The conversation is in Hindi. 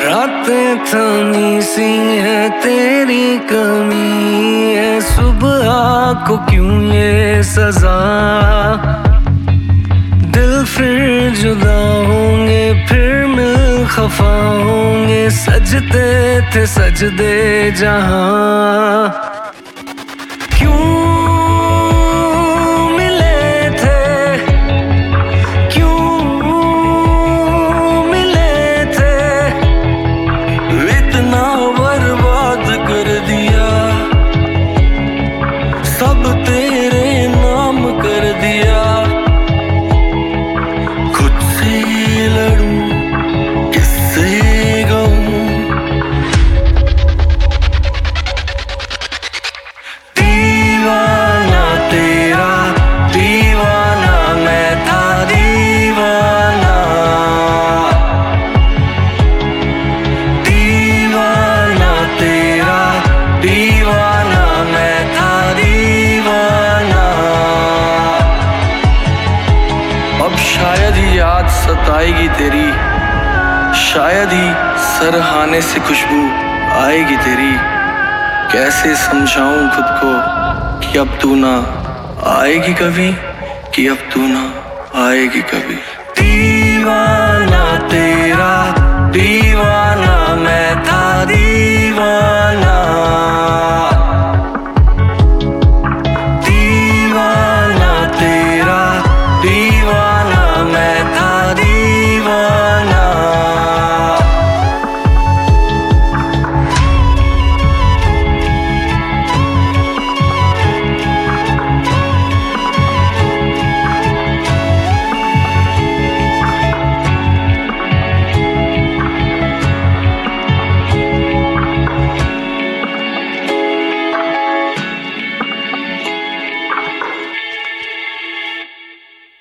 रातें थमी सी है तेरी कमी है, सुबह को क्यों ये सजा। दिल फिर जुदा होंगे, फिर मिल खफा होंगे, सजते थे सजदे जहां। क्यों सब तेरे नाम कर दिया। खुद से लड़ूं किससे कहूं, दीवाना तेरा दीवाना मैं था दीवाना। दीवाना तेरा दीवाना मैं था दीवाना। अब शायद ही याद सताएगी तेरी, शायद ही सरहाने से खुशबू आएगी तेरी। कैसे समझाऊं खुद को कि अब तू ना आएगी कभी, कि अब तू ना आएगी कभी। दीवाना तेरा